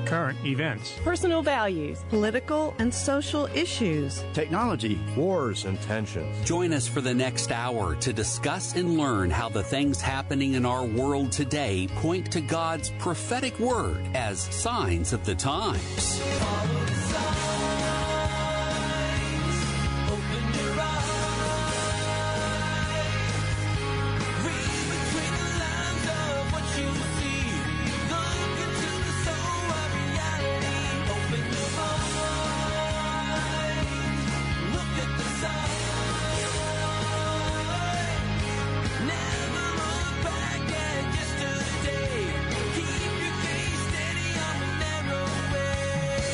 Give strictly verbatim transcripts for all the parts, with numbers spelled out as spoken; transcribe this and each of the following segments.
current events, personal values, political and social issues, technology, wars, and tensions. Join us for the next hour to discuss and learn how the things happening in our world today point to God's prophetic word as signs of the times. Follow the signs, open your eyes, read between the lines of what you see, look into the soul of reality, open your mind, look at the sign, never look back at yesterday, keep your gaze steady on the narrow way.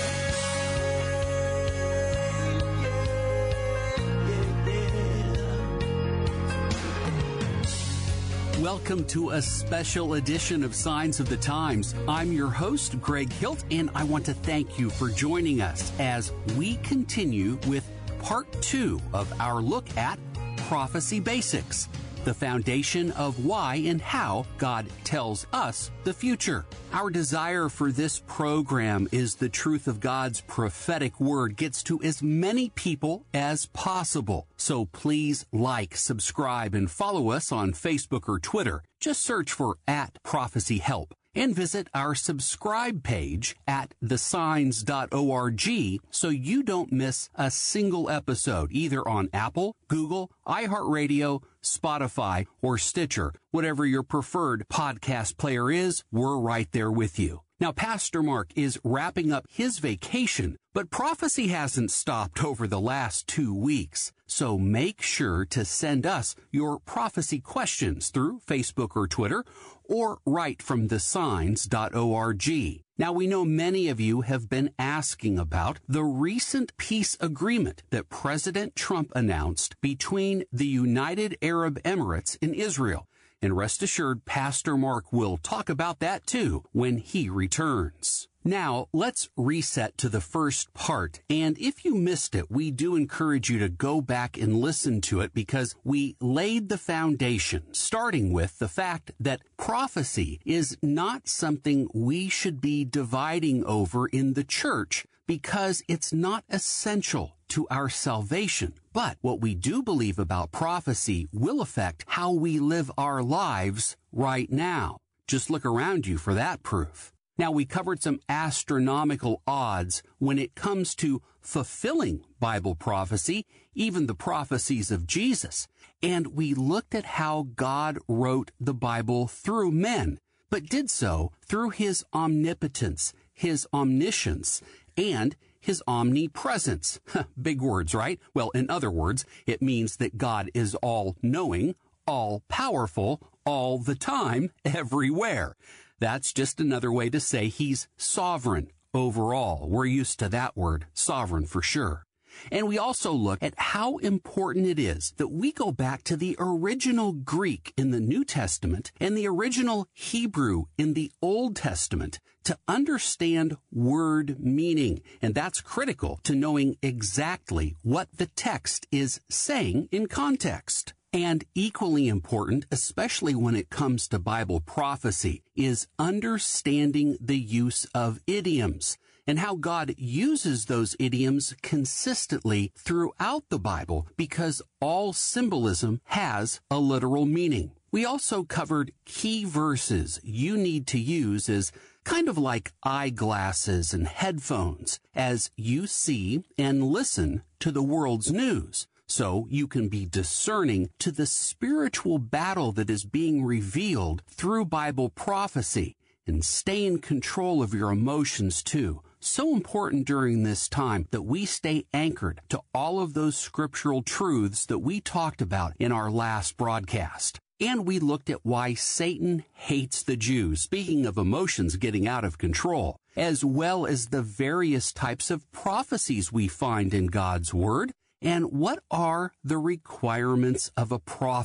Welcome to a special edition of Signs of the Times. I'm your host, Greg Hilt, and I want to thank you for joining us as we continue with part two of our look at Prophecy Basics, the foundation of why and how God tells us the future. Our desire for this program is the truth of God's prophetic word gets to as many people as possible. So please like, subscribe, and follow us on Facebook or Twitter. Just search for at Prophecy Help. And visit our subscribe page at the signs dot org so you don't miss a single episode, either on Apple, Google, iHeartRadio, Spotify, or Stitcher. Whatever your preferred podcast player is, we're right there with you. Now, Pastor Mark is wrapping up his vacation, but prophecy hasn't stopped over the last two weeks. So make sure to send us your prophecy questions through Facebook or Twitter, or right from the signs dot org. Now, we know many of you have been asking about the recent peace agreement that President Trump announced between the United Arab Emirates and Israel. And rest assured, Pastor Mark will talk about that too when he returns. Now, let's reset to the first part, and if you missed it, we do encourage you to go back and listen to it because we laid the foundation, starting with the fact that prophecy is not something we should be dividing over in the church because it's not essential to our salvation. But what we do believe about prophecy will affect how we live our lives right now. Just look around you for that proof. Now, we covered some astronomical odds when it comes to fulfilling Bible prophecy, even the prophecies of Jesus. And we looked at how God wrote the Bible through men, but did so through his omnipotence, his omniscience, and his omnipresence. Big words, right? Well, in other words, it means that God is all-knowing, all-powerful, all the time, everywhere. That's just another way to say he's sovereign overall. We're used to that word, sovereign for sure. And we also look at how important it is that we go back to the original Greek in the New Testament and the original Hebrew in the Old Testament to understand word meaning. And that's critical to knowing exactly what the text is saying in context. And equally important, especially when it comes to Bible prophecy, is understanding the use of idioms and how God uses those idioms consistently throughout the Bible because all symbolism has a literal meaning. We also covered key verses you need to use as kind of like eyeglasses and headphones as you see and listen to the world's news, so you can be discerning to the spiritual battle that is being revealed through Bible prophecy and stay in control of your emotions too. So important during this time that we stay anchored to all of those scriptural truths that we talked about in our last broadcast. And we looked at why Satan hates the Jews, speaking of emotions getting out of control, as well as the various types of prophecies we find in God's Word. And what are the requirements of a prophet?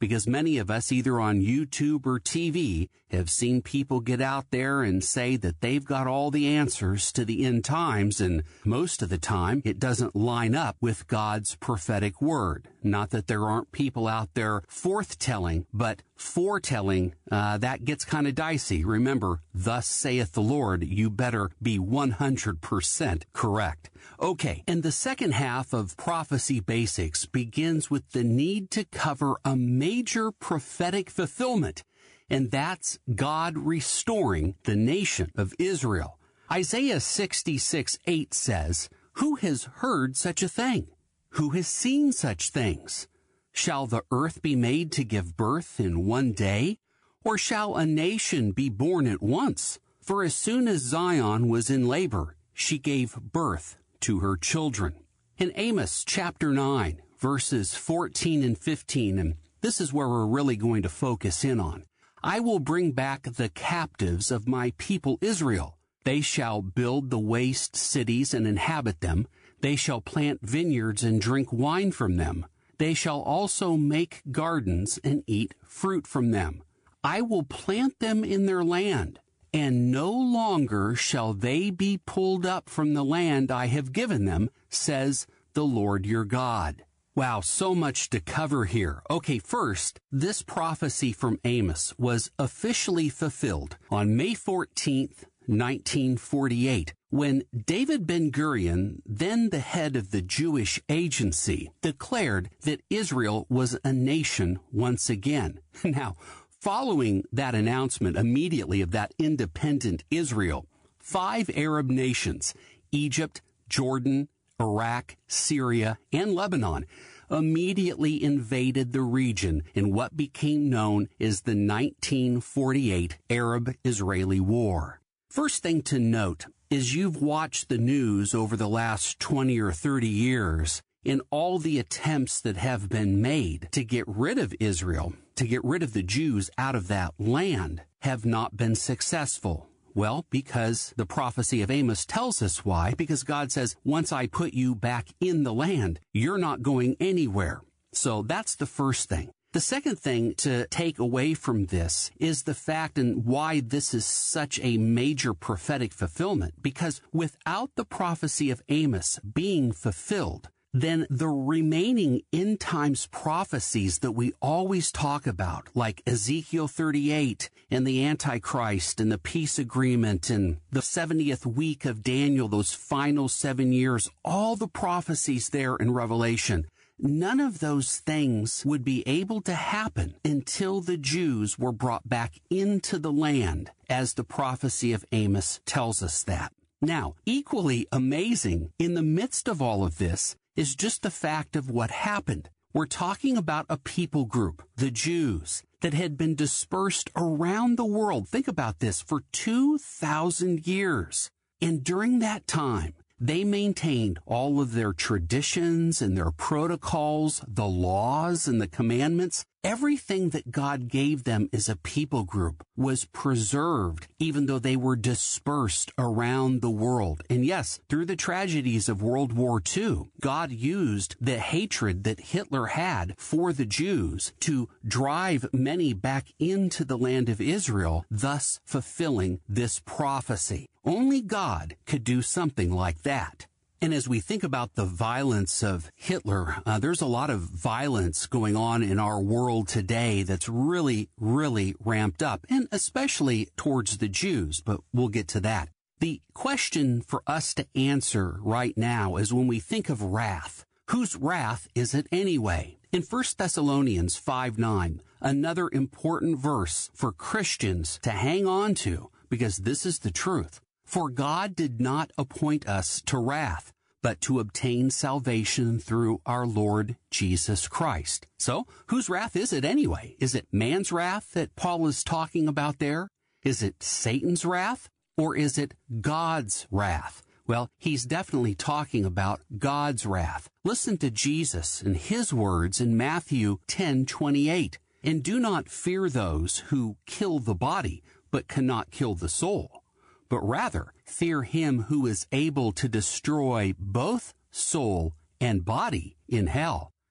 because many of us, either on YouTube or T V, have seen people get out there and say that they've got all the answers to the end times, and most of the time it doesn't line up with God's prophetic word. Not that there aren't people out there forthtelling, but foretelling, uh, that gets kind of dicey. Remember, thus saith the Lord, you better be one hundred percent correct. Okay, and the second half of Prophecy Basics begins with the need to cover a major prophetic fulfillment, and that's God restoring the nation of Israel. Isaiah sixty-six eight says, "Who has heard such a thing? Who has seen such things? Shall the earth be made to give birth in one day? Or shall a nation be born at once? For as soon as Zion was in labor, she gave birth to her children." In Amos chapter nine, verses fourteen and fifteen, and this is where we're really going to focus in on. "I will bring back the captives of my people Israel. They shall build the waste cities and inhabit them. They shall plant vineyards and drink wine from them. They shall also make gardens and eat fruit from them. I will plant them in their land, and no longer shall they be pulled up from the land I have given them, says the Lord your God." Wow, so much to cover here. Okay, first, this prophecy from Amos was officially fulfilled on May fourteenth, nineteen forty-eight, when David Ben-Gurion, then the head of the Jewish Agency, declared that Israel was a nation once again. Now, following that announcement immediately of that independent Israel, five Arab nations, Egypt, Jordan, Iraq, Syria, and Lebanon, immediately invaded the region in what became known as the nineteen forty-eight Arab-Israeli War. First thing to note is you've watched the news over the last twenty or thirty years, in all the attempts that have been made to get rid of Israel, to get rid of the Jews out of that land, have not been successful. Well, because the prophecy of Amos tells us why, because God says, once I put you back in the land, you're not going anywhere. So that's the first thing. The second thing to take away from this is the fact and why this is such a major prophetic fulfillment, because without the prophecy of Amos being fulfilled, then the remaining end times prophecies that we always talk about, like Ezekiel thirty-eight and the Antichrist and the peace agreement and the seventieth week of Daniel, those final seven years, all the prophecies there in Revelation, none of those things would be able to happen until the Jews were brought back into the land, as the prophecy of Amos tells us that. Now, equally amazing in the midst of all of this is just the fact of what happened. We're talking about a people group, the Jews, that had been dispersed around the world. Think about this, for two thousand years. And during that time, they maintained all of their traditions and their protocols, the laws and the commandments. Everything that God gave them as a people group was preserved, even though they were dispersed around the world. And yes, through the tragedies of World War Two, God used the hatred that Hitler had for the Jews to drive many back into the land of Israel, thus fulfilling this prophecy. Only God could do something like that. And as we think about the violence of Hitler, uh, there's a lot of violence going on in our world today that's really, really ramped up, and especially towards the Jews, but we'll get to that. The question for us to answer right now is when we think of wrath, whose wrath is it anyway? In First Thessalonians five nine, another important verse for Christians to hang on to, because this is the truth. For God did not appoint us to wrath, but to obtain salvation through our Lord Jesus Christ. So, whose wrath is it anyway? Is it man's wrath that Paul is talking about there? Is it Satan's wrath? Or is it God's wrath? Well, he's definitely talking about God's wrath. Listen to Jesus and his words in Matthew ten twenty-eight. And do not fear those who kill the body, but cannot kill the soul. But rather fear him who is able to destroy both soul and body in hell.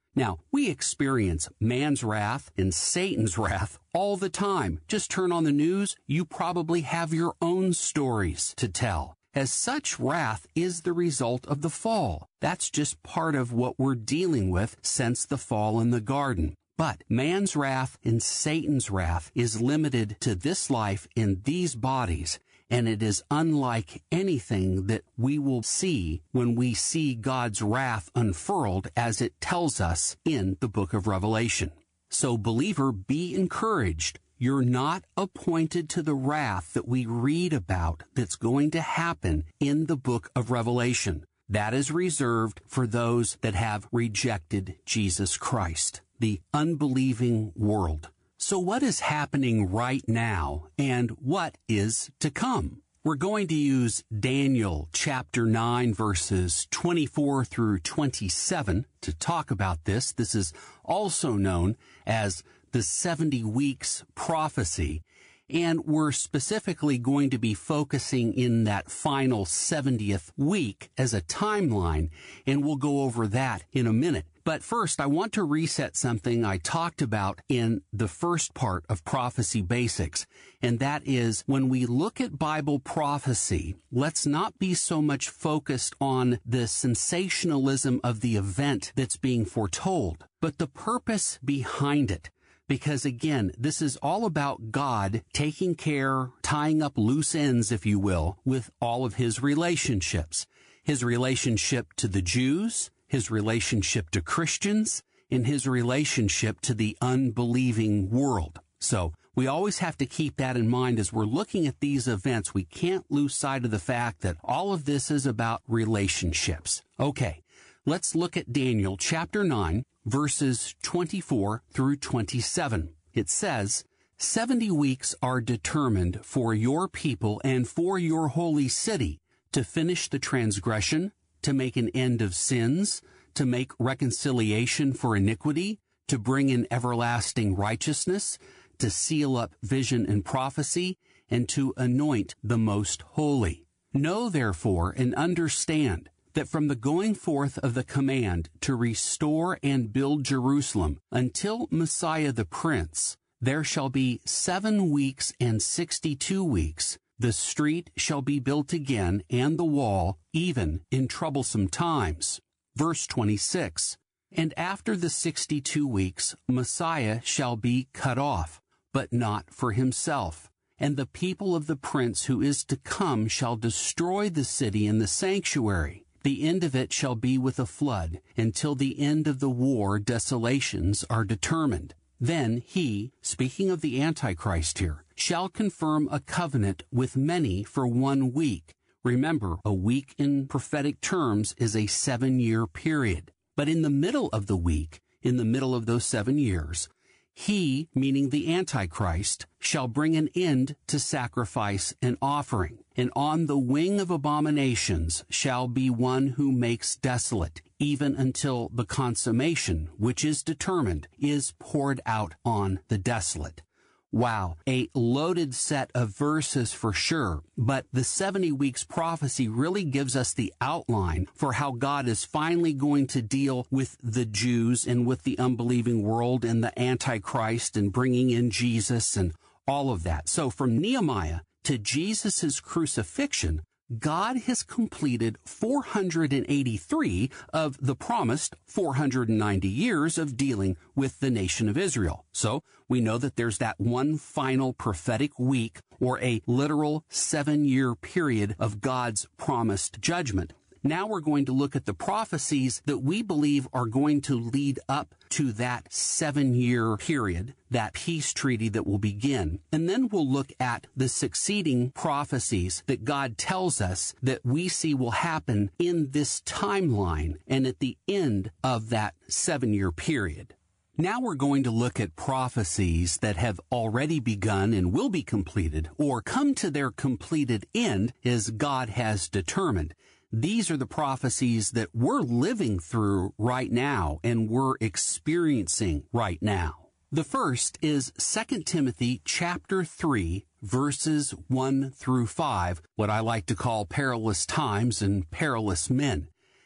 Now, we experience man's wrath and Satan's wrath all the time. Just turn on the news, you probably have your own stories to tell. As such, wrath is the result of the fall. That's just part of what we're dealing with since the fall in the garden. But man's wrath and Satan's wrath is limited to this life in these bodies, and it is unlike anything that we will see when we see God's wrath unfurled as it tells us in the book of Revelation. So, believer, be encouraged. You're not appointed to the wrath that we read about that's going to happen in the book of Revelation. That is reserved for those that have rejected Jesus Christ, the unbelieving world. So what is happening right now and what is to come? We're going to use Daniel chapter nine verses twenty-four through twenty-seven to talk about this. This is also known as the seventy weeks prophecy, and we're specifically going to be focusing in that final seventieth week as a timeline, and we'll go over that in a minute. But first, I want to reset something I talked about in the first part of Prophecy Basics, and that is when we look at Bible prophecy, let's not be so much focused on the sensationalism of the event that's being foretold, but the purpose behind it. Because again, this is all about God taking care, tying up loose ends, if you will, with all of his relationships. His relationship to the Jews, his relationship to Christians, and his relationship to the unbelieving world. So we always have to keep that in mind as we're looking at these events. We can't lose sight of the fact that all of this is about relationships. Okay, let's look at Daniel chapter nine, verses twenty-four through twenty-seven. It says, Seventy weeks are determined for your people and for your holy city to finish the transgression, to make an end of sins, to make reconciliation for iniquity, to bring in everlasting righteousness, to seal up vision and prophecy, and to anoint the most holy. Know therefore and understand that from the going forth of the command to restore and build Jerusalem until Messiah the Prince, there shall be seven weeks and sixty-two weeks. The street shall be built again, and the wall, even in troublesome times. Verse twenty-six, And after the sixty-two weeks, Messiah shall be cut off, but not for himself. And the people of the prince who is to come shall destroy the city and the sanctuary. The end of it shall be with a flood, until the end of the war desolations are determined. Then he, speaking of the Antichrist here, shall confirm a covenant with many for one week. Remember, a week in prophetic terms is a seven-year period. But in the middle of the week, in the middle of those seven years, he, meaning the Antichrist, shall bring an end to sacrifice and offering. And on the wing of abominations shall be one who makes desolate, even until the consummation, which is determined, is poured out on the desolate. Wow, a loaded set of verses for sure, but the seventy weeks prophecy really gives us the outline for how God is finally going to deal with the Jews and with the unbelieving world and the Antichrist and bringing in Jesus and all of that. So from Nehemiah to Jesus' crucifixion, God has completed four hundred eighty-three of the promised four hundred ninety years of dealing with the nation of Israel. So we know that there's that one final prophetic week or a literal seven-year period of God's promised judgment. Now we're going to look at the prophecies that we believe are going to lead up to that seven-year period, that peace treaty that will begin. And then we'll look at the succeeding prophecies that God tells us that we see will happen in this timeline and at the end of that seven-year period. Now we're going to look at prophecies that have already begun and will be completed or come to their completed end as God has determined. These are the prophecies that we're living through right now and we're experiencing right now. The first is Second Timothy chapter three, verses one through five, what I like to call perilous times and perilous men.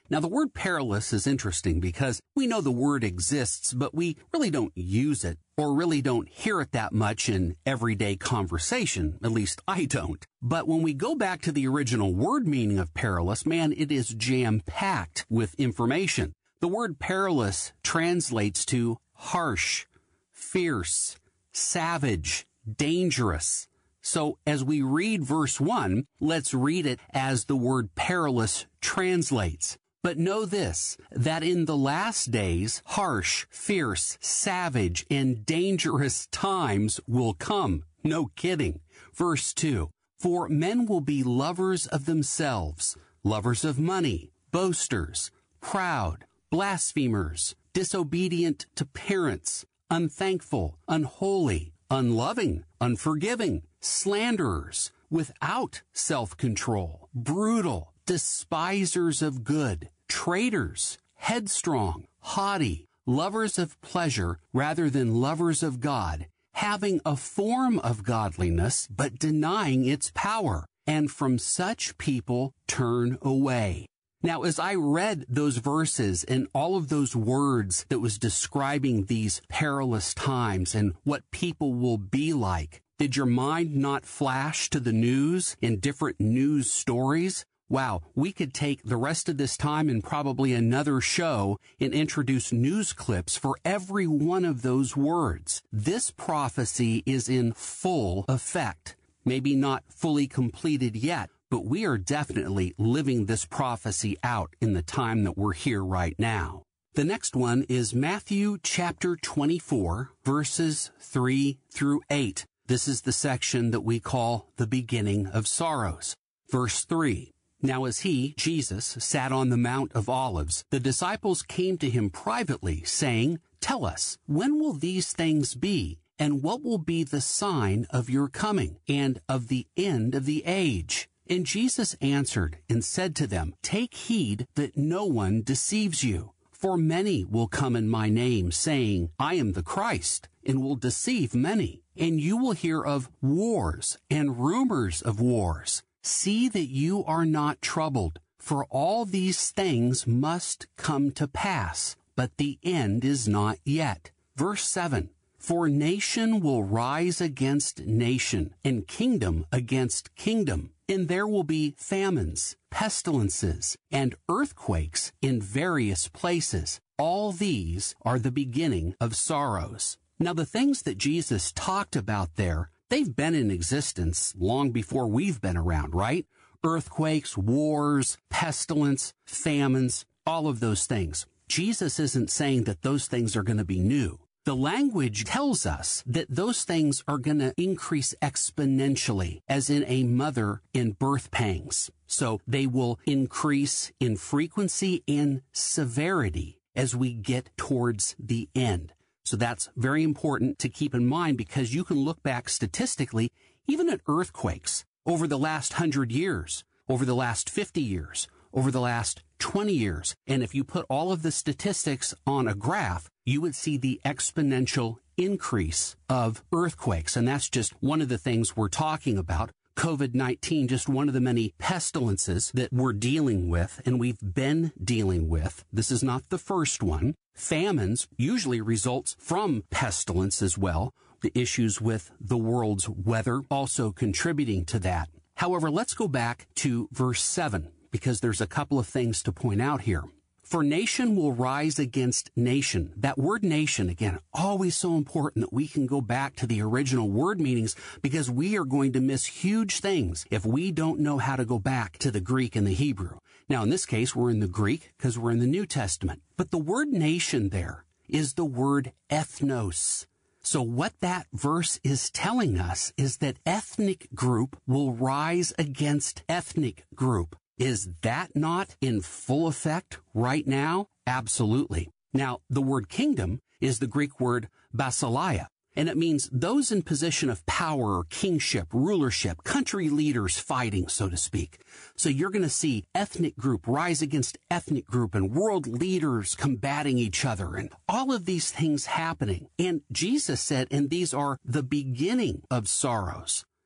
Now, the word perilous is interesting because we know the word exists, but we really don't use it or really don't hear it that much in everyday conversation. At least I don't. But when we go back to the original word meaning of perilous, man, it is jam-packed with information. The word perilous translates to harsh, fierce, savage, dangerous. So as we read verse one, let's read it as the word perilous translates. But know this, that in the last days, harsh, fierce, savage, and dangerous times will come. No kidding. Verse two, for men will be lovers of themselves, lovers of money, boasters, proud, blasphemers, disobedient to parents, unthankful, unholy, unloving, unforgiving, slanderers, without self-control, brutal, despisers of good, traitors, headstrong, haughty, lovers of pleasure rather than lovers of God, having a form of godliness but denying its power, and from such people turn away. Now, as I read those verses and all of those words that was describing these perilous times and what people will be like, did your mind not flash to the news and different news stories? Wow, we could take the rest of this time and probably another show and introduce news clips for every one of those words. This prophecy is in full effect. Maybe not fully completed yet, but we are definitely living this prophecy out in the time that we're here right now. The next one is Matthew chapter twenty-four, verses three through eight. This is the section that we call the beginning of sorrows. Verse three. Now as he, Jesus, sat on the Mount of Olives, the disciples came to him privately, saying, Tell us, when will these things be? And what will be the sign of your coming and of the end of the age? And Jesus answered and said to them, Take heed that no one deceives you. For many will come in my name, saying, I am the Christ, and will deceive many. And you will hear of wars and rumors of wars. See that you are not troubled, for all these things must come to pass, but the end is not yet. Verse seven, For nation will rise against nation, and kingdom against kingdom, and there will be famines, pestilences, and earthquakes in various places. All these are the beginning of sorrows. Now, the things that Jesus talked about there, they've been in existence long before we've been around, right? Earthquakes, wars, pestilence, famines, all of those things. Jesus isn't saying that those things are going to be new. The language tells us that those things are going to increase exponentially, as in a mother in birth pangs. So they will increase in frequency and severity as we get towards the end. So that's very important to keep in mind, because you can look back statistically, even at earthquakes over the last hundred years, over the last fifty years, over the last twenty years. And if you put all of the statistics on a graph, you would see the exponential increase of earthquakes. And that's just one of the things we're talking about. COVID nineteen, just one of the many pestilences that we're dealing with and we've been dealing with. This is not the first one. Famines usually results from pestilence as well. The issues with the world's weather also contributing to that. However, let's go back to verse seven, because there's a couple of things to point out here. For nation will rise against nation. That word nation, again, always so important that we can go back to the original word meanings, because we are going to miss huge things if we don't know how to go back to the Greek and the Hebrew. Now, in this case, we're in the Greek because we're in the New Testament. But the word nation there is the word ethnos. So what that verse is telling us is that ethnic group will rise against ethnic group. Is that not in full effect right now? Absolutely. Now, the word kingdom is the Greek word basileia, and it means those in position of power or kingship, rulership, country leaders fighting, so to speak. So you're going to see ethnic group rise against ethnic group and world leaders combating each other and all of these things happening. And Jesus said, and these are the beginning of sorrows.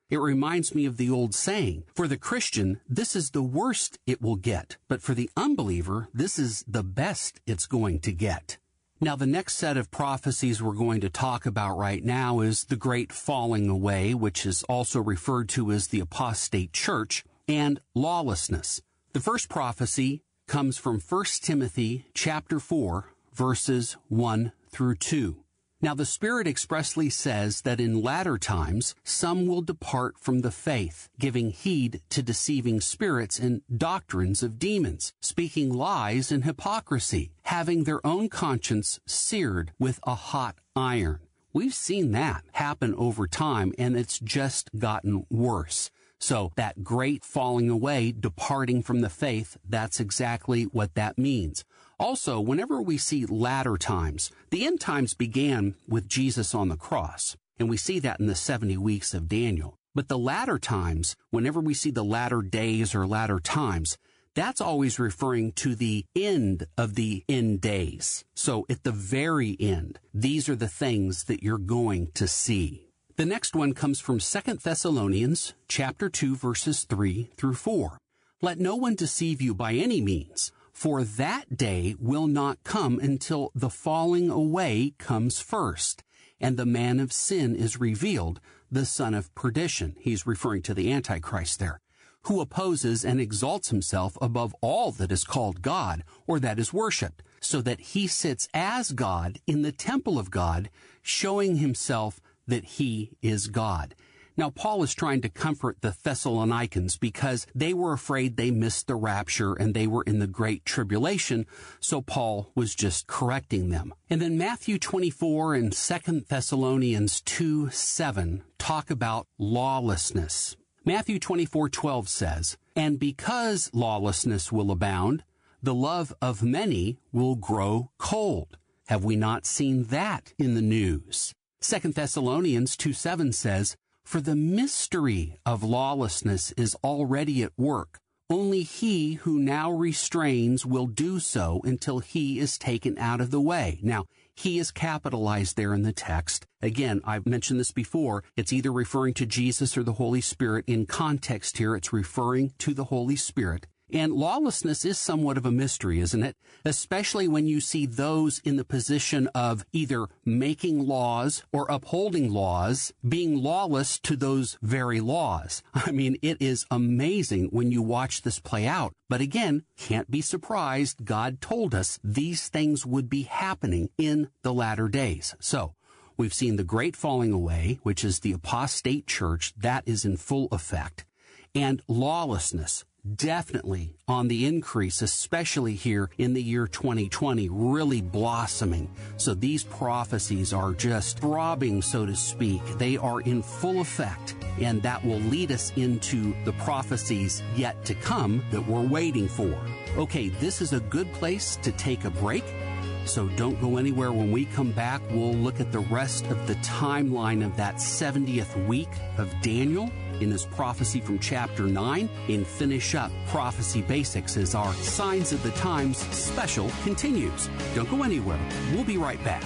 It reminds me of the old saying, for the Christian, this is the worst it will get, but for the unbeliever, this is the best it's going to get. Now, the next set of prophecies we're going to talk about right now is the great falling away, which is also referred to as the apostate church, and lawlessness. The first prophecy comes from First Timothy chapter four, verses one through two. Now, the Spirit expressly says that in latter times some will depart from the faith, giving heed to deceiving spirits and doctrines of demons, speaking lies and hypocrisy, having their own conscience seared with a hot iron. We've seen that happen over time, and it's just gotten worse. So that great falling away, departing from the faith, that's exactly what that means. Also, whenever we see latter times, the end times began with Jesus on the cross, and we see that in the seventy weeks of Daniel. But the latter times, whenever we see the latter days or latter times, that's always referring to the end of the end days. So at the very end, these are the things that you're going to see. The next one comes from Second Thessalonians chapter two, verses three through four. Let no one deceive you by any means, for that day will not come until the falling away comes first, and the man of sin is revealed, the son of perdition. He's referring to the Antichrist there, who opposes and exalts himself above all that is called God or that is worshipped, so that he sits as God in the temple of God, showing himself that he is God. Now, Paul is trying to comfort the Thessalonians because they were afraid they missed the rapture and they were in the great tribulation, so Paul was just correcting them. And then Matthew twenty-four and Second Thessalonians two seven talk about lawlessness. Matthew twenty-four twelve says, "And because lawlessness will abound, the love of many will grow cold. Have we not seen that in the news?" Second Thessalonians two seven says, "For the mystery of lawlessness is already at work. Only he who now restrains will do so until he is taken out of the way." Now, he is capitalized there in the text. Again, I've mentioned this before. It's either referring to Jesus or the Holy Spirit. In context here, it's referring to the Holy Spirit. And lawlessness is somewhat of a mystery, isn't it? Especially when you see those in the position of either making laws or upholding laws, being lawless to those very laws. I mean, it is amazing when you watch this play out. But again, can't be surprised. God told us these things would be happening in the latter days. So, we've seen the great falling away, which is the apostate church. That is in full effect. And lawlessness, definitely on the increase, especially here in the year twenty twenty, really blossoming. So these prophecies are just throbbing, so to speak. They are in full effect, and that will lead us into the prophecies yet to come that we're waiting for. Okay, this is a good place to take a break, so don't go anywhere. When we come back, we'll look at the rest of the timeline of that seventieth week of Daniel in his prophecy from chapter nine, and finish up Prophecy Basics as our Signs of the Times special continues. Don't go anywhere. We'll be right back.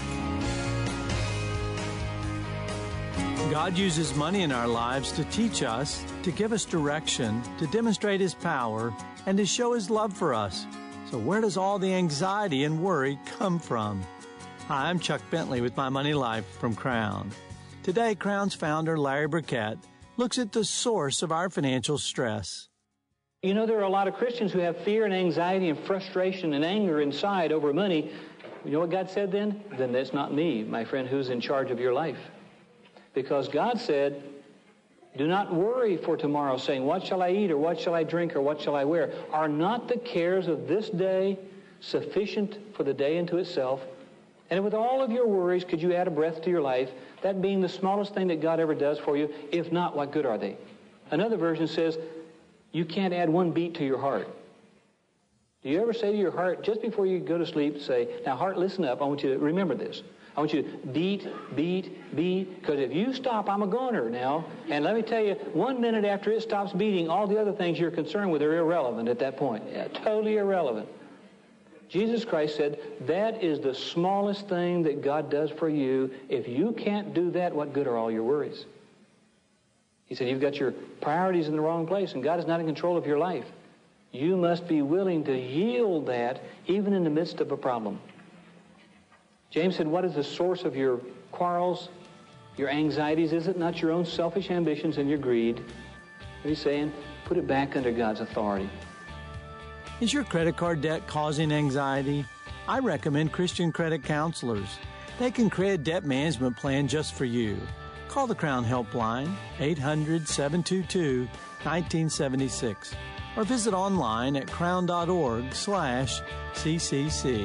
God uses money in our lives to teach us, to give us direction, to demonstrate His power, and to show His love for us. So where does all the anxiety and worry come from? Hi, I'm Chuck Bentley with My Money Life from Crown. Today, Crown's founder, Larry Burkett, looks at the source of our financial stress. You know, there are a lot of Christians who have fear and anxiety and frustration and anger inside over money. You know what God said then? Then that's not me, my friend, who's in charge of your life. Because God said, do not worry for tomorrow, saying, what shall I eat, or what shall I drink, or what shall I wear? Are not the cares of this day sufficient for the day unto itself? And with all of your worries, could you add a breath to your life, that being the smallest thing that God ever does for you? If not, what good are they? Another version says, you can't add one beat to your heart. Do you ever say to your heart, just before you go to sleep, say, now heart, listen up, I want you to remember this. I want you to beat, beat, beat, because if you stop, I'm a goner now. And let me tell you, one minute after it stops beating, all the other things you're concerned with are irrelevant at that point. Yeah, totally irrelevant. Jesus Christ said, that is the smallest thing that God does for you. If you can't do that, what good are all your worries? He said, you've got your priorities in the wrong place, and God is not in control of your life. You must be willing to yield that even in the midst of a problem. James said, what is the source of your quarrels, your anxieties? Is it not your own selfish ambitions and your greed? What he's saying, put it back under God's authority. Is your credit card debt causing anxiety? I recommend Christian credit counselors. They can create a debt management plan just for you. Call the Crown Helpline, eight hundred, seven two two, one nine seven six, or visit online at crown.org slash ccc.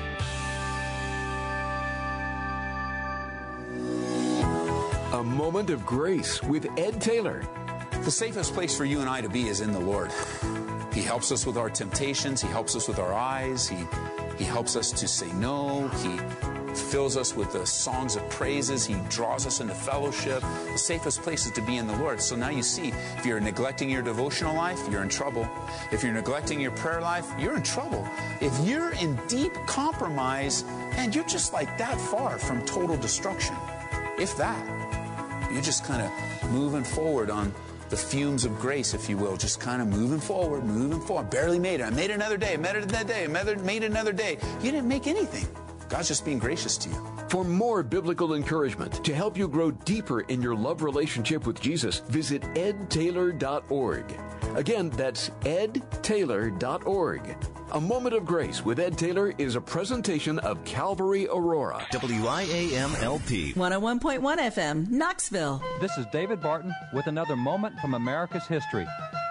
A Moment of Grace with Ed Taylor. The safest place for you and I to be is in the Lord. He helps us with our temptations. He helps us with our eyes. He, he helps us to say no. He fills us with the songs of praises. He draws us into fellowship. The safest place is to be in the Lord. So now you see, if you're neglecting your devotional life, you're in trouble. If you're neglecting your prayer life, you're in trouble. If you're in deep compromise, and you're just like that far from total destruction, if that, you're just kind of moving forward on the fumes of grace, if you will, just kind of moving forward, moving forward. Barely made it. I made it another day. I made it another day. I made it another day. You didn't make anything. God's just being gracious to you. For more biblical encouragement to help you grow deeper in your love relationship with Jesus, visit ed taylor dot org. Again, that's ed taylor dot org. A Moment of Grace with Ed Taylor is a presentation of Calvary Aurora. W I A M L P. one oh one point one F M, Knoxville. This is David Barton with another moment from America's history.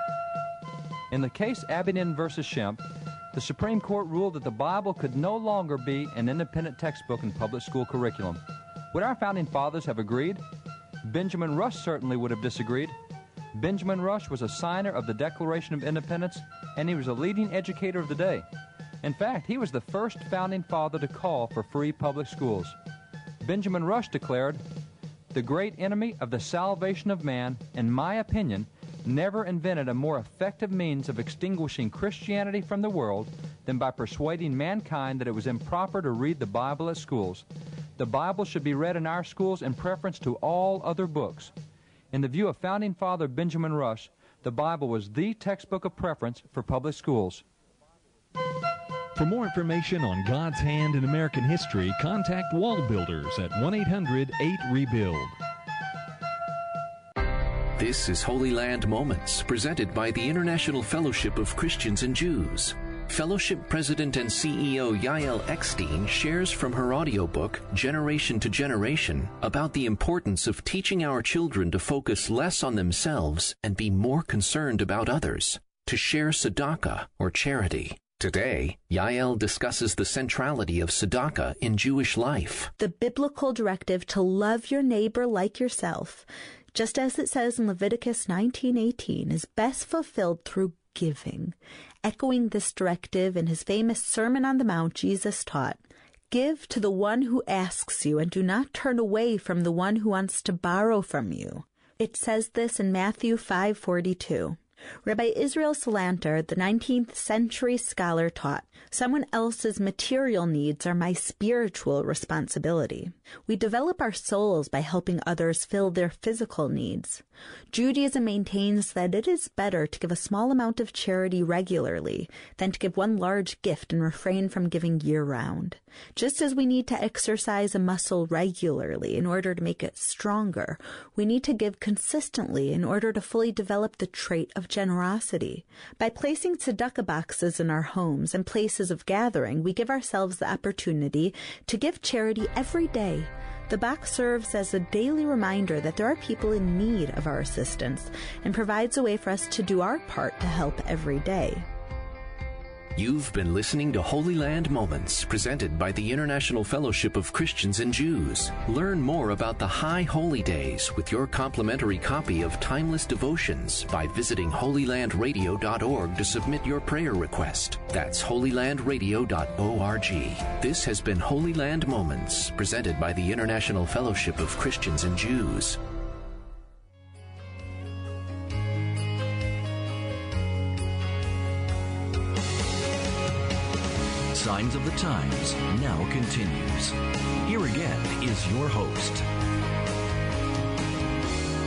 In the case Abingdon versus Shemp, the Supreme Court ruled that the Bible could no longer be an independent textbook in public school curriculum. Would our founding fathers have agreed? Benjamin Rush certainly would have disagreed. Benjamin Rush was a signer of the Declaration of Independence, and he was a leading educator of the day. In fact, he was the first founding father to call for free public schools. Benjamin Rush declared, "The great enemy of the salvation of man, in my opinion, never invented a more effective means of extinguishing Christianity from the world than by persuading mankind that it was improper to read the Bible at schools. The Bible should be read in our schools in preference to all other books." In the view of founding father Benjamin Rush, the Bible was the textbook of preference for public schools. For more information on God's hand in American history, contact Wall Builders at one eight hundred eight rebuild. This is Holy Land Moments, presented by the International Fellowship of Christians and Jews. Fellowship President and C E O Yael Eckstein shares from her audiobook, Generation to Generation, about the importance of teaching our children to focus less on themselves and be more concerned about others, to share tzedakah, or charity. Today, Yael discusses the centrality of tzedakah in Jewish life. The biblical directive to love your neighbor like yourself, just as it says in Leviticus nineteen eighteen, is best fulfilled through giving. Echoing this directive in his famous Sermon on the Mount, Jesus taught, "Give to the one who asks you, and do not turn away from the one who wants to borrow from you." It says this in Matthew five forty-two. Rabbi Israel Salanter, the nineteenth century scholar, taught, "Someone else's material needs are my spiritual responsibility." We develop our souls by helping others fill their physical needs. Judaism maintains that it is better to give a small amount of charity regularly than to give one large gift and refrain from giving year-round. Just as we need to exercise a muscle regularly in order to make it stronger, we need to give consistently in order to fully develop the trait of generosity. By placing tzedakah boxes in our homes and places of gathering, we give ourselves the opportunity to give charity every day. The box serves as a daily reminder that there are people in need of our assistance and provides a way for us to do our part to help every day. You've been listening to Holy Land Moments, presented by the International Fellowship of Christians and Jews. Learn more about the High Holy Days with your complimentary copy of Timeless Devotions by visiting holy land radio dot org to submit your prayer request. That's holy land radio dot org. This has been Holy Land Moments, presented by the International Fellowship of Christians and Jews. Signs of the Times now continues. Here again is your host.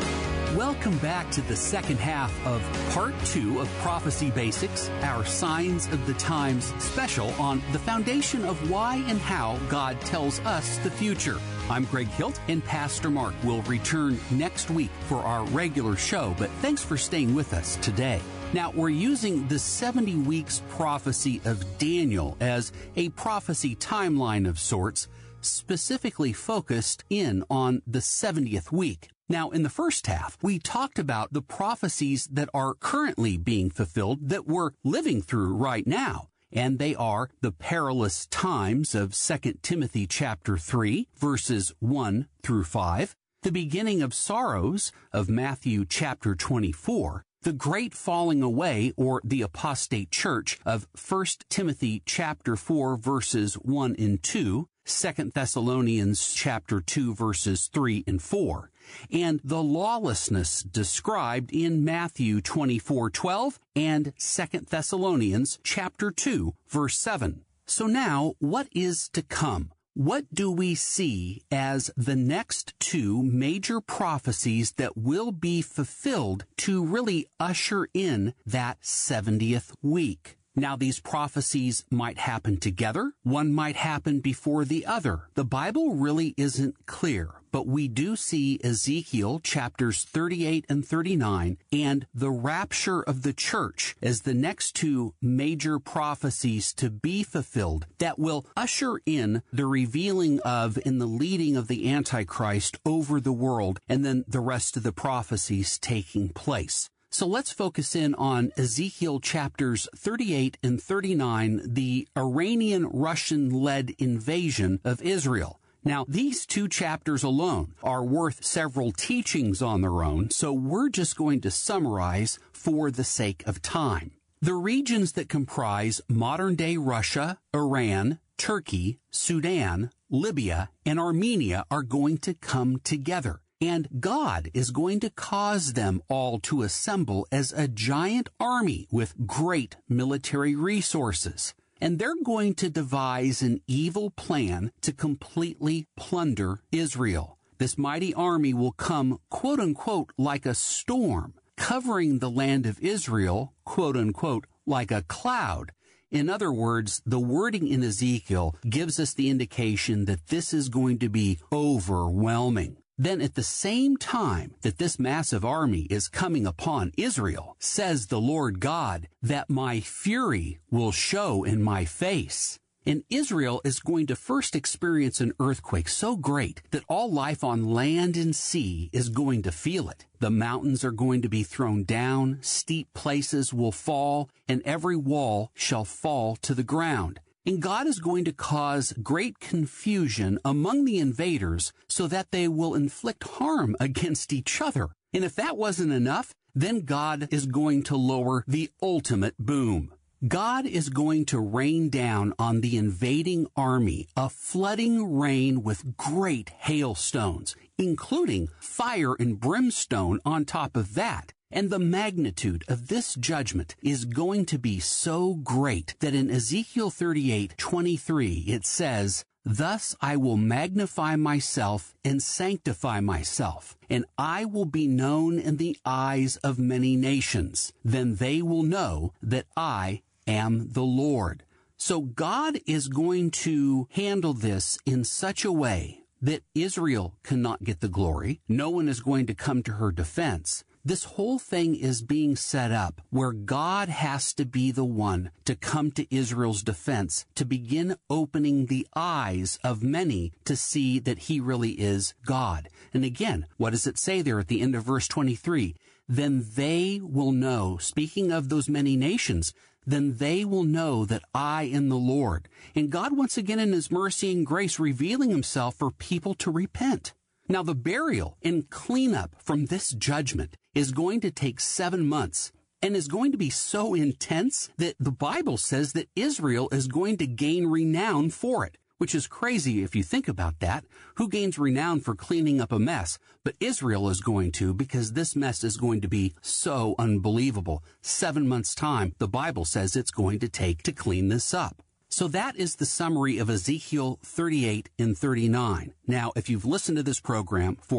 Welcome back to the second half of part two of Prophecy Basics, our Signs of the Times special on the foundation of why and how God tells us the future. I'm Greg Hilt, and Pastor Mark will return next week for our regular show, but thanks for staying with us today. Now, we're using the seventy weeks prophecy of Daniel as a prophecy timeline of sorts, specifically focused in on the seventieth week. Now, in the first half, we talked about the prophecies that are currently being fulfilled that we're living through right now. And they are the perilous times of Second Timothy chapter three, verses one through five, the beginning of sorrows of Matthew chapter twenty-four, the great falling away or the apostate church of First Timothy chapter four, verses one and two, Second Thessalonians chapter two, verses three and four, and the lawlessness described in Matthew twenty-four twelve and Second Thessalonians chapter two, verse seven. So now, what is to come? What do we see as the next two major prophecies that will be fulfilled to really usher in that seventieth week? Now, these prophecies might happen together. One might happen before the other. The Bible really isn't clear, but we do see Ezekiel chapters thirty-eight and thirty-nine and the rapture of the church as the next two major prophecies to be fulfilled that will usher in the revealing of and the leading of the Antichrist over the world, and then the rest of the prophecies taking place. So let's focus in on Ezekiel chapters thirty-eight and thirty-nine, the Iranian-Russian-led invasion of Israel. Now, these two chapters alone are worth several teachings on their own, so we're just going to summarize for the sake of time. The regions that comprise modern-day Russia, Iran, Turkey, Sudan, Libya, and Armenia are going to come together. And God is going to cause them all to assemble as a giant army with great military resources. And they're going to devise an evil plan to completely plunder Israel. This mighty army will come, quote unquote, like a storm, covering the land of Israel, quote unquote, like a cloud. In other words, the wording in Ezekiel gives us the indication that this is going to be overwhelming. Then at the same time that this massive army is coming upon Israel, says the Lord God, that my fury will show in my face. And Israel is going to first experience an earthquake so great that all life on land and sea is going to feel it. The mountains are going to be thrown down, steep places will fall, and every wall shall fall to the ground. And God is going to cause great confusion among the invaders so that they will inflict harm against each other. And if that wasn't enough, then God is going to lower the ultimate boom. God is going to rain down on the invading army a flooding rain with great hailstones, including fire and brimstone on top of that. And the magnitude of this judgment is going to be so great that in Ezekiel thirty-eight twenty-three it says, "Thus I will magnify myself and sanctify myself, and I will be known in the eyes of many nations. Then they will know that I am the Lord." So God is going to handle this in such a way that Israel cannot get the glory. No one is going to come to her defense. This whole thing is being set up where God has to be the one to come to Israel's defense, to begin opening the eyes of many to see that he really is God. And again, what does it say there at the end of verse twenty-three? Then they will know, speaking of those many nations, then they will know that I am the Lord. And God, once again, in his mercy and grace, revealing himself for people to repent. Now, the burial and cleanup from this judgment is going to take seven months and is going to be so intense that the Bible says that Israel is going to gain renown for it, which is crazy if you think about that. Who gains renown for cleaning up a mess? But Israel is going to, because this mess is going to be so unbelievable. Seven months' time, the Bible says it's going to take to clean this up. So that is the summary of Ezekiel thirty-eight and thirty-nine. Now, if you've listened to this program for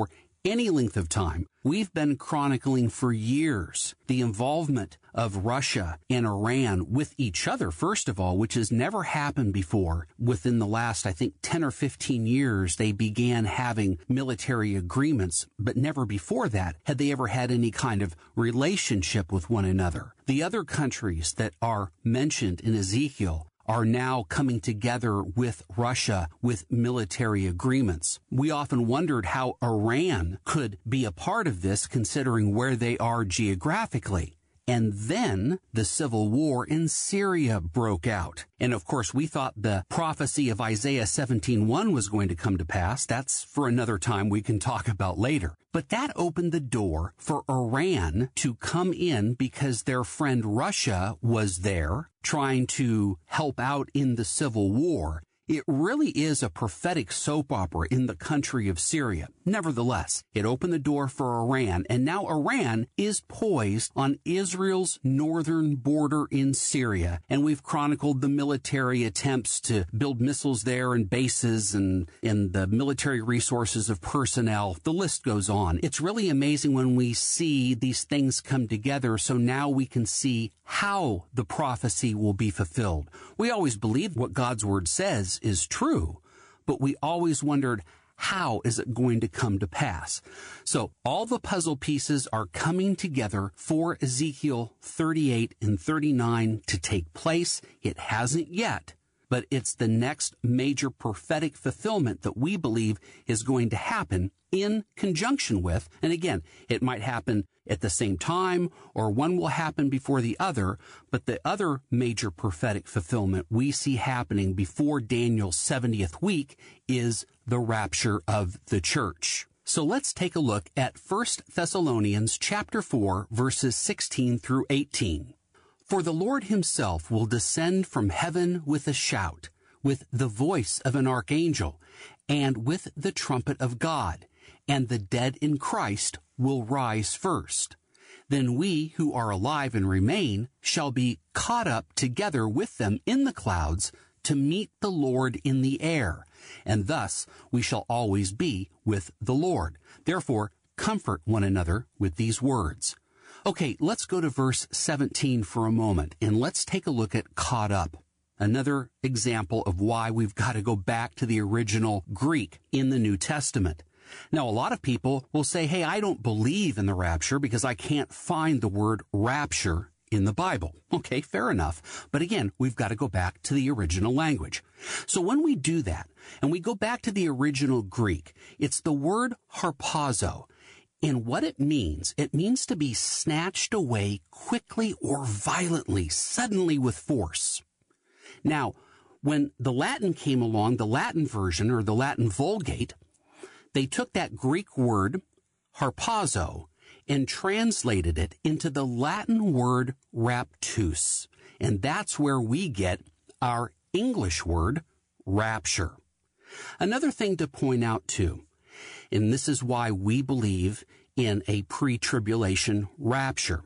any length of time. We've been chronicling for years the involvement of Russia and Iran with each other, first of all, which has never happened before. Within the last, I think, ten or fifteen years, they began having military agreements, but never before that had they ever had any kind of relationship with one another. The other countries that are mentioned in Ezekiel are now coming together with Russia with military agreements. We often wondered how Iran could be a part of this, considering where they are geographically. And then the civil war in Syria broke out. And of course, we thought the prophecy of Isaiah seventeen one was going to come to pass. That's for another time we can talk about later. But that opened the door for Iran to come in because their friend Russia was there trying to help out in the civil war. It really is a prophetic soap opera in the country of Syria. Nevertheless, it opened the door for Iran, and now Iran is poised on Israel's northern border in Syria. And we've chronicled the military attempts to build missiles there and bases and, and the military resources of personnel. The list goes on. It's really amazing when we see these things come together, so now we can see how the prophecy will be fulfilled. We always believe what God's word says is true, but we always wondered, how is it going to come to pass? So all the puzzle pieces are coming together for Ezekiel thirty-eight and thirty-nine to take place. It hasn't yet, but it's the next major prophetic fulfillment that we believe is going to happen in conjunction with, and again, it might happen at the same time, or one will happen before the other, but the other major prophetic fulfillment we see happening before Daniel's seventieth week is the rapture of the church. So let's take a look at First Thessalonians chapter four, verses sixteen through eighteen. For the Lord himself will descend from heaven with a shout, with the voice of an archangel, and with the trumpet of God, and the dead in Christ will rise first. Then we who are alive and remain shall be caught up together with them in the clouds to meet the Lord in the air, and thus we shall always be with the Lord. Therefore, comfort one another with these words. Okay, let's go to verse seventeen for a moment, and let's take a look at caught up. Another example of why we've got to go back to the original Greek in the New Testament. Now, a lot of people will say, hey, I don't believe in the rapture because I can't find the word rapture in the Bible. Okay, fair enough. But again, we've got to go back to the original language. So when we do that, and we go back to the original Greek, it's the word harpazo. And what it means, it means to be snatched away quickly or violently, suddenly with force. Now, when the Latin came along, the Latin version or the Latin Vulgate, they took that Greek word, harpazo, and translated it into the Latin word raptus. And that's where we get our English word rapture. Another thing to point out, too, and this is why we believe in a pre-tribulation rapture.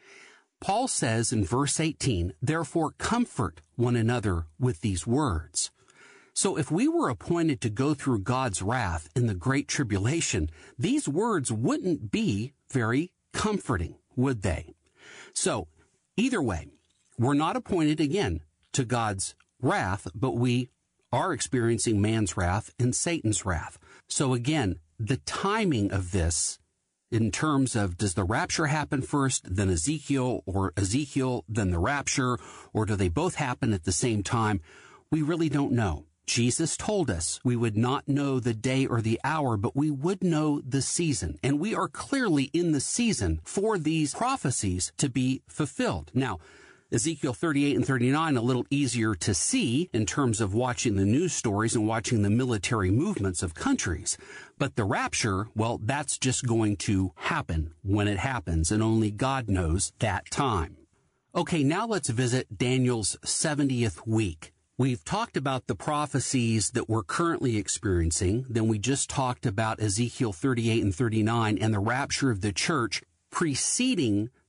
Paul says in verse eighteen, therefore comfort one another with these words. So if we were appointed to go through God's wrath in the Great Tribulation, these words wouldn't be very comforting, would they? So either way, we're not appointed again to God's wrath, but we are experiencing man's wrath and Satan's wrath. So again, the timing of this in terms of does the rapture happen first, then Ezekiel, or Ezekiel, then the rapture, or do they both happen at the same time? We really don't know. Jesus told us we would not know the day or the hour, but we would know the season. And we are clearly in the season for these prophecies to be fulfilled. Now, Ezekiel thirty-eight and thirty-nine, a little easier to see in terms of watching the news stories and watching the military movements of countries. But the rapture, well, that's just going to happen when it happens, and only God knows that time. Okay, now let's visit Daniel's seventieth week. We've talked about the prophecies that we're currently experiencing. Then we just talked about Ezekiel thirty-eight and thirty-nine and the rapture of the church preceding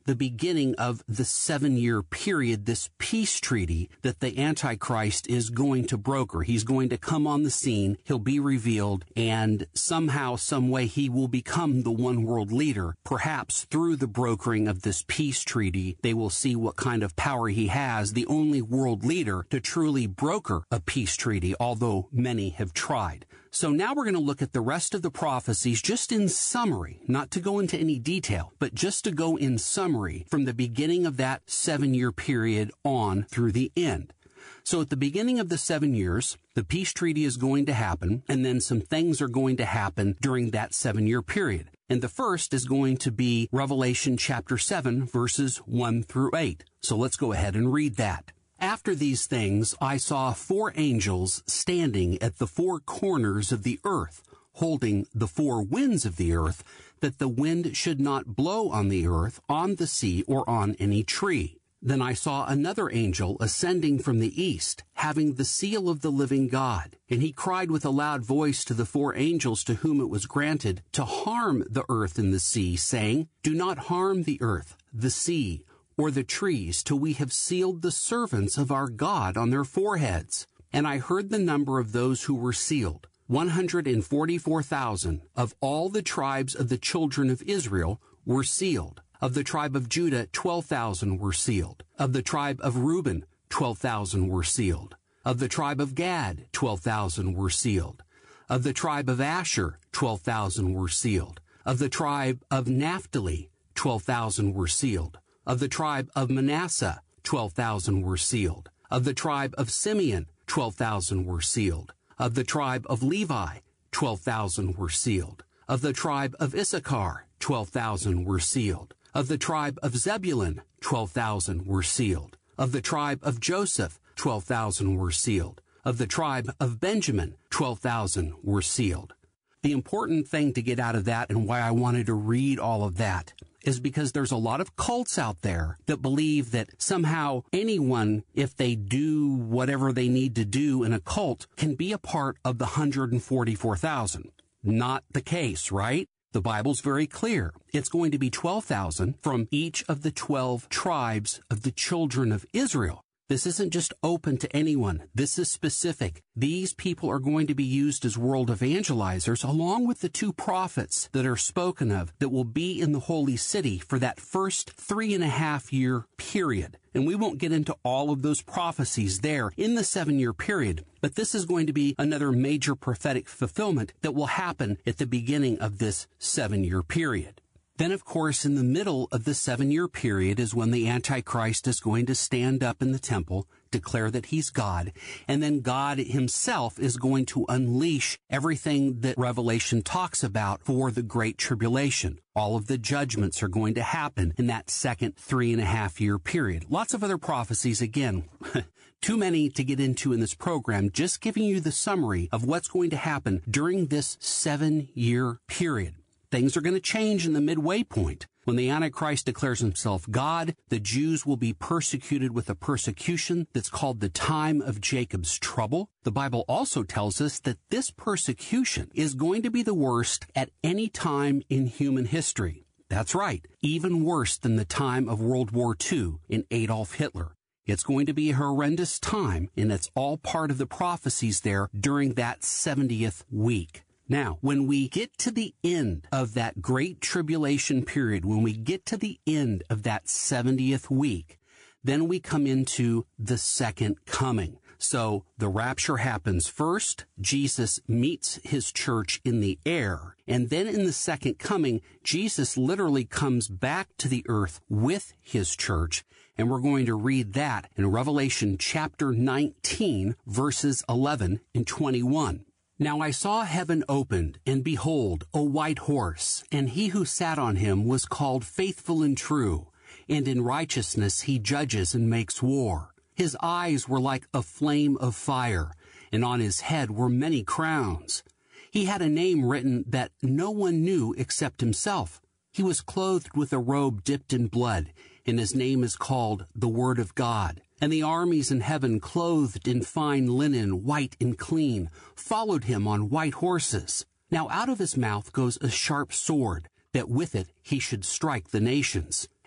the beginning of the seven-year period, this peace treaty that the Antichrist is going to broker. He's going to come on the scene, he'll be revealed, and somehow, some way, he will become the one world leader. Perhaps through the brokering of this peace treaty, they will see what kind of power he has, the only world leader to truly broker a peace treaty, although many have tried. So now we're going to look at the rest of the prophecies just in summary, not to go into any detail, but just to go in summary from the beginning of that seven-year period on through the end. So at the beginning of the seven years, the peace treaty is going to happen, and then some things are going to happen during that seven-year period. And the first is going to be Revelation chapter seven, verses one through eight. So let's go ahead and read that. After these things, I saw four angels standing at the four corners of the earth, holding the four winds of the earth, that the wind should not blow on the earth, on the sea, or on any tree. Then I saw another angel ascending from the east, having the seal of the living God. And he cried with a loud voice to the four angels to whom it was granted to harm the earth and the sea, saying, Do not harm the earth, the sea, or the trees, till we have sealed the servants of our God on their foreheads. And I heard the number of those who were sealed, one hundred forty-four thousand of all the tribes of the children of Israel were sealed. Of the tribe of Judah, twelve thousand were sealed. Of the tribe of Reuben, twelve thousand were sealed. Of the tribe of Gad, twelve thousand were sealed. Of the tribe of Asher, twelve thousand were sealed. Of the tribe of Naphtali, twelve thousand were sealed. Of the tribe of Manasseh, twelve thousand were sealed. Of the tribe of Simeon, twelve thousand were sealed. Of the tribe of Levi, twelve thousand were sealed. Of the tribe of Issachar, twelve thousand were sealed. Of the tribe of Zebulun, twelve thousand were sealed. Of the tribe of Joseph, twelve thousand were sealed. Of the tribe of Benjamin, twelve thousand were sealed. The important thing to get out of that, and why I wanted to read all of that, is because there's a lot of cults out there that believe that somehow anyone, if they do whatever they need to do in a cult, can be a part of the one hundred forty-four thousand. Not the case, right? The Bible's very clear. It's going to be twelve thousand from each of the twelve tribes of the children of Israel. This isn't just open to anyone. This is specific. These people are going to be used as world evangelizers along with the two prophets that are spoken of that will be in the holy city for that first three and a half year period. And we won't get into all of those prophecies there in the seven-year period, but this is going to be another major prophetic fulfillment that will happen at the beginning of this seven-year period. Then, of course, in the middle of the seven-year period is when the Antichrist is going to stand up in the temple, declare that he's God, and then God himself is going to unleash everything that Revelation talks about for the Great Tribulation. All of the judgments are going to happen in that second three and a half year period. Lots of other prophecies, again, too many to get into in this program, just giving you the summary of what's going to happen during this seven-year period. Things are going to change in the midway point. When the Antichrist declares himself God, the Jews will be persecuted with a persecution that's called the time of Jacob's trouble. The Bible also tells us that this persecution is going to be the worst at any time in human history. That's right, even worse than the time of World War Two in Adolf Hitler. It's going to be a horrendous time, and it's all part of the prophecies there during that seventieth week. Now, when we get to the end of that great tribulation period, when we get to the end of that seventieth week, then we come into the second coming. So the rapture happens first, Jesus meets his church in the air, and then in the second coming, Jesus literally comes back to the earth with his church, and we're going to read that in Revelation chapter nineteen, verses eleven and twenty-one. Now I saw heaven opened, and behold, a white horse, and he who sat on him was called Faithful and True, and in righteousness he judges and makes war. His eyes were like a flame of fire, and on his head were many crowns. He had a name written that no one knew except himself. He was clothed with a robe dipped in blood, and his name is called the Word of God. And the armies in heaven, clothed in fine linen, white and clean, followed him on white horses. Now out of his mouth goes a sharp sword, that with it he should strike the nations.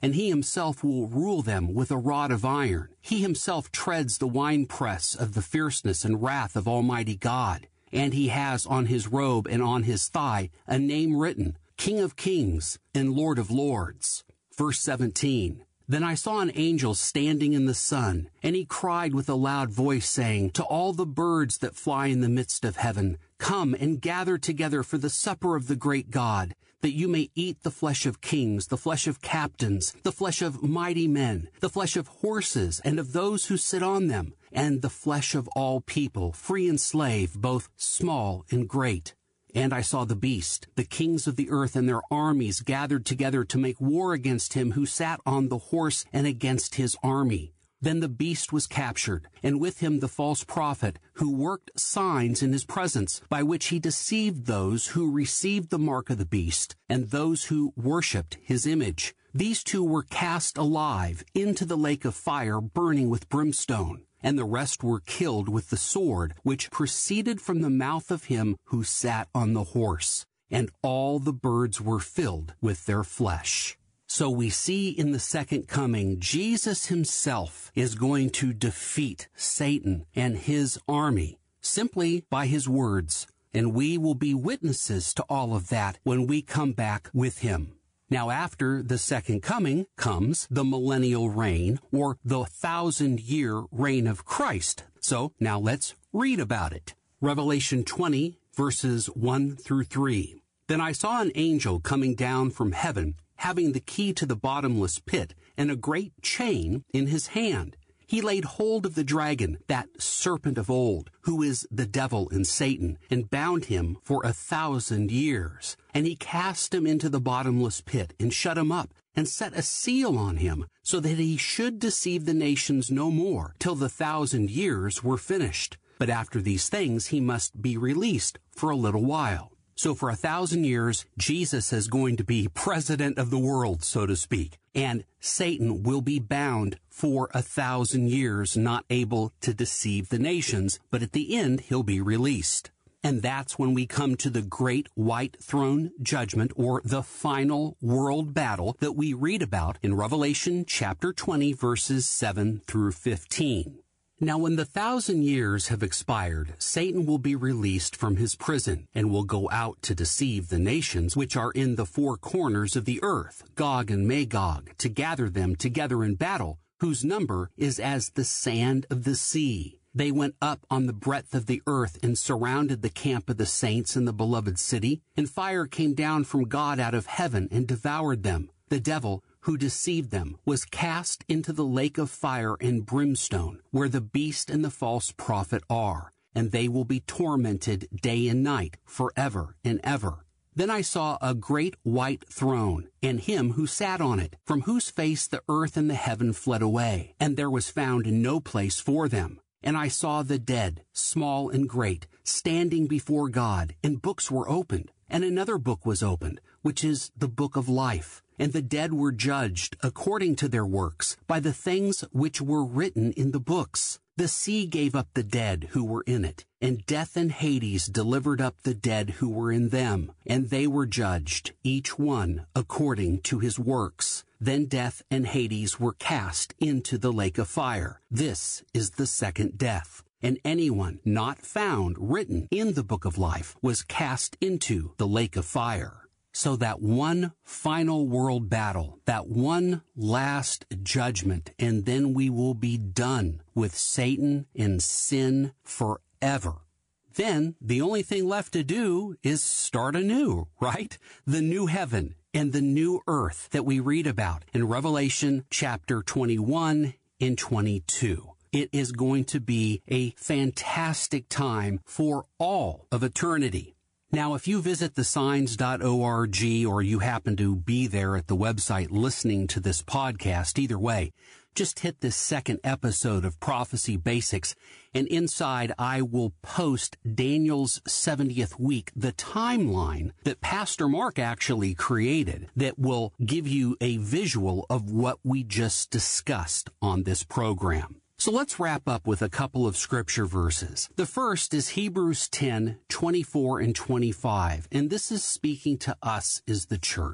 and he himself will rule them with a rod of iron. He himself treads the winepress of the fierceness and wrath of Almighty God. And he has on his robe and on his thigh a name written, King of Kings and Lord of Lords. Verse seventeen. Then I saw an angel standing in the sun, and he cried with a loud voice, saying, To all the birds that fly in the midst of heaven, come and gather together for the supper of the great God, that you may eat the flesh of kings, the flesh of captains, the flesh of mighty men, the flesh of horses and of those who sit on them, and the flesh of all people, free and slave, both small and great. And I saw the beast, the kings of the earth and their armies gathered together to make war against him who sat on the horse and against his army. Then the beast was captured, and with him the false prophet, who worked signs in his presence, by which he deceived those who received the mark of the beast, and those who worshipped his image. These two were cast alive into the lake of fire burning with brimstone. And the rest were killed with the sword which proceeded from the mouth of him who sat on the horse. And all the birds were filled with their flesh. So we see in the second coming, Jesus himself is going to defeat Satan and his army simply by his words. And we will be witnesses to all of that when we come back with him. Now, after the second coming comes the millennial reign, or the thousand-year reign of Christ. So now let's read about it. Revelation twenty, verses one through three. Then I saw an angel coming down from heaven, having the key to the bottomless pit and a great chain in his hand. He laid hold of the dragon, that serpent of old, who is the devil and Satan, and bound him for a thousand years. And he cast him into the bottomless pit, and shut him up, and set a seal on him, so that he should deceive the nations no more, till the thousand years were finished. But after these things he must be released for a little while. So for a thousand years, Jesus is going to be president of the world, so to speak. And Satan will be bound for a thousand years, not able to deceive the nations. But at the end, he'll be released. And that's when we come to the great white throne judgment, or the final world battle that we read about in Revelation chapter twenty, verses seven through fifteen. Now, when the thousand years have expired, Satan will be released from his prison and will go out to deceive the nations which are in the four corners of the earth, Gog and Magog, to gather them together in battle, whose number is as the sand of the sea. They went up on the breadth of the earth and surrounded the camp of the saints in the beloved city, and fire came down from God out of heaven and devoured them. The devil, who deceived them, was cast into the lake of fire and brimstone, where the beast and the false prophet are, and they will be tormented day and night forever and ever. Then I saw a great white throne, and him who sat on it, from whose face the earth and the heaven fled away, and there was found no place for them. And I saw the dead, small and great, standing before God, and books were opened. And another book was opened, which is the book of life. And the dead were judged according to their works by the things which were written in the books. The sea gave up the dead who were in it, and death and Hades delivered up the dead who were in them, and they were judged, each one according to his works. Then death and Hades were cast into the lake of fire. This is the second death. And anyone not found written in the book of life was cast into the lake of fire. So that one final world battle, that one last judgment, and then we will be done with Satan and sin forever. Then the only thing left to do is start anew, right? The new heaven and the new earth that we read about in Revelation chapter twenty-one and twenty-two. It is going to be a fantastic time for all of eternity. Now, if you visit the signs dot org or you happen to be there at the website listening to this podcast, either way, just hit this second episode of Prophecy Basics, and inside I will post Daniel's seventieth week, the timeline that Pastor Mark actually created that will give you a visual of what we just discussed on this program. So let's wrap up with a couple of scripture verses. The first is Hebrews ten, twenty-four and twenty-five, and this is speaking to us as the church.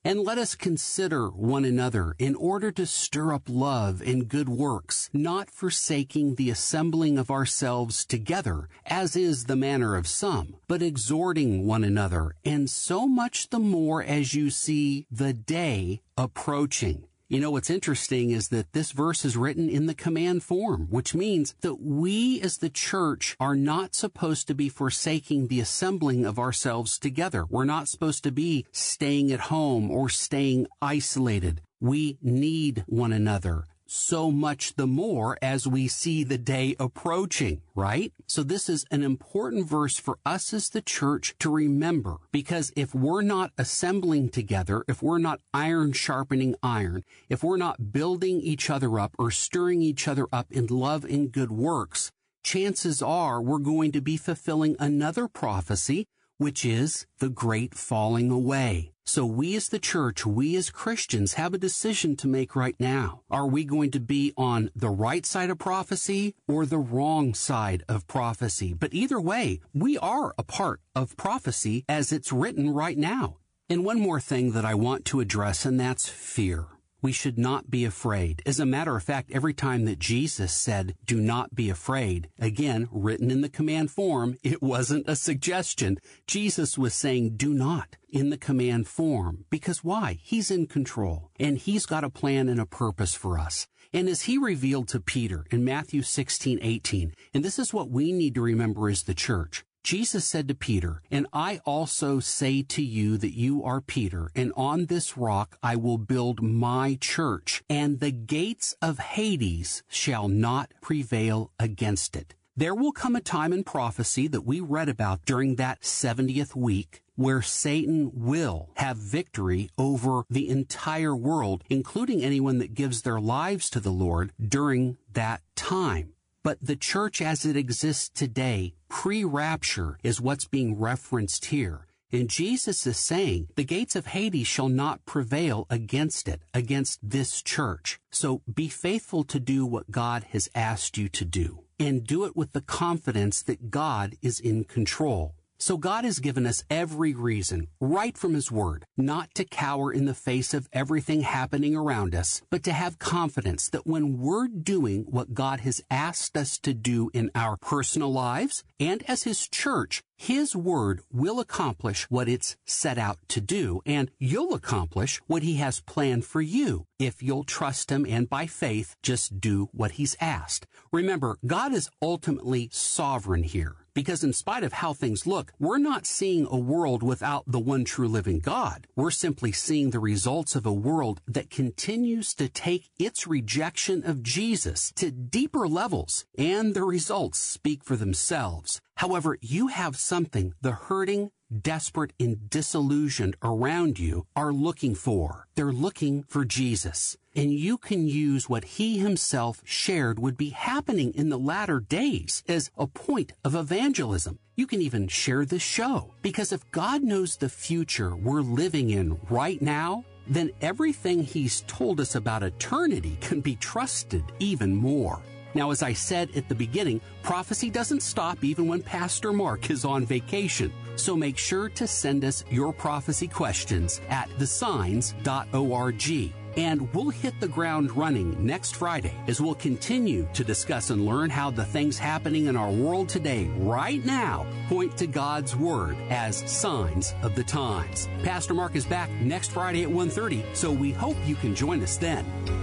And let us consider one another in order to stir up love and good works, not forsaking the assembling of ourselves together, as is the manner of some, but exhorting one another, and so much the more as you see the day approaching. You know, what's interesting is that this verse is written in the command form, which means that we as the church are not supposed to be forsaking the assembling of ourselves together. We're not supposed to be staying at home or staying isolated. We need one another. So much the more as we see the day approaching, right? So this is an important verse for us as the church to remember, because if we're not assembling together, if we're not iron sharpening iron, if we're not building each other up or stirring each other up in love and good works, chances are we're going to be fulfilling another prophecy, which is the great falling away. So we as the church, we as Christians have a decision to make right now. Are we going to be on the right side of prophecy or the wrong side of prophecy? But either way, we are a part of prophecy as it's written right now. And one more thing that I want to address, and that's fear. We should not be afraid. As a matter of fact, every time that Jesus said, do not be afraid, again, written in the command form, it wasn't a suggestion. Jesus was saying, do not, in the command form. Because why? He's in control, and he's got a plan and a purpose for us. And as he revealed to Peter in Matthew sixteen eighteen, and this is what we need to remember as the church, Jesus said to Peter, and I also say to you that you are Peter, and on this rock I will build my church, and the gates of Hades shall not prevail against it. There will come a time in prophecy that we read about during that seventieth week where Satan will have victory over the entire world, including anyone that gives their lives to the Lord during that time. But the church as it exists today, pre-rapture, is what's being referenced here. And Jesus is saying, the gates of Hades shall not prevail against it, against this church. So be faithful to do what God has asked you to do, and do it with the confidence that God is in control. So God has given us every reason, right from His Word, not to cower in the face of everything happening around us, but to have confidence that when we're doing what God has asked us to do in our personal lives and as His church, His Word will accomplish what it's set out to do, and you'll accomplish what He has planned for you if you'll trust Him and by faith just do what He's asked. Remember, God is ultimately sovereign here, because in spite of how things look, we're not seeing a world without the one true living God. We're simply seeing the results of a world that continues to take its rejection of Jesus to deeper levels, and the results speak for themselves. However, you have something the hurting, desperate, and disillusioned around you are looking for. They're looking for Jesus. And you can use what He Himself shared would be happening in the latter days as a point of evangelism. You can even share this show, because if God knows the future we're living in right now, then everything He's told us about eternity can be trusted even more. Now, as I said at the beginning, prophecy doesn't stop even when Pastor Mark is on vacation. So make sure to send us your prophecy questions at the signs dot org. And we'll hit the ground running next Friday as we'll continue to discuss and learn how the things happening in our world today, right now, point to God's Word as signs of the times. Pastor Mark is back next Friday at one thirty, so we hope you can join us then.